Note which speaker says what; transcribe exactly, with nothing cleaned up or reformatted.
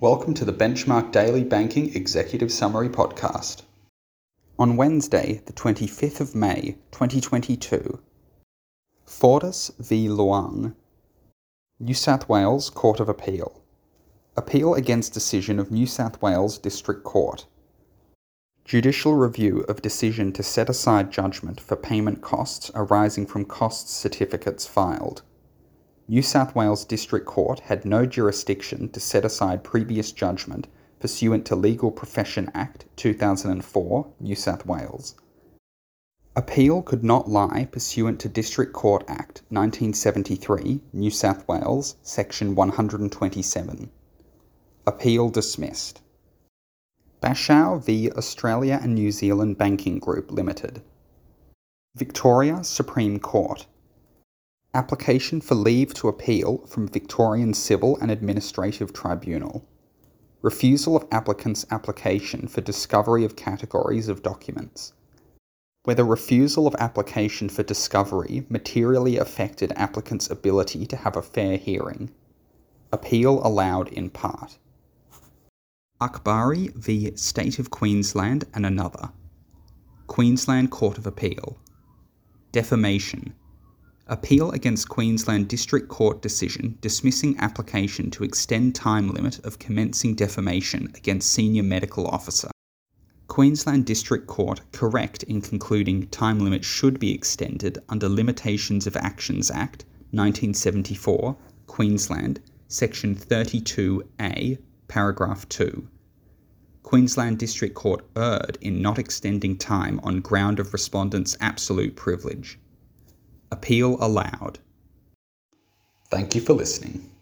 Speaker 1: Welcome to the Benchmark Daily Banking Executive Summary Podcast. On Wednesday, the twenty-fifth of May, twenty twenty-two, Fortis v Luang, New South Wales Court of Appeal. Appeal against decision of New South Wales District Court. Judicial review of decision to set aside judgment for payment costs arising from costs certificates filed. New South Wales District Court had no jurisdiction to set aside previous judgment pursuant to Legal Profession Act two thousand four, New South Wales. Appeal could not lie pursuant to District Court Act nineteen seventy-three, New South Wales, Section one hundred twenty-seven. Appeal dismissed. Bashau v Australia and New Zealand Banking Group Limited. Victoria Supreme Court. Application for leave to appeal from Victorian Civil and Administrative Tribunal. Refusal of applicant's application for discovery of categories of documents. Whether refusal of application for discovery materially affected applicant's ability to have a fair hearing. Appeal allowed in part. Akbari v State of Queensland and another. Queensland Court of Appeal. Defamation. Appeal against Queensland District Court decision dismissing application to extend time limit of commencing defamation against senior medical officer. Queensland District Court correct in concluding time limit should be extended under Limitations of Actions Act nineteen seventy-four, Queensland, Section thirty-two A, Paragraph two. Queensland District Court erred in not extending time on ground of respondent's absolute privilege. Appeal allowed.
Speaker 2: Thank you for listening.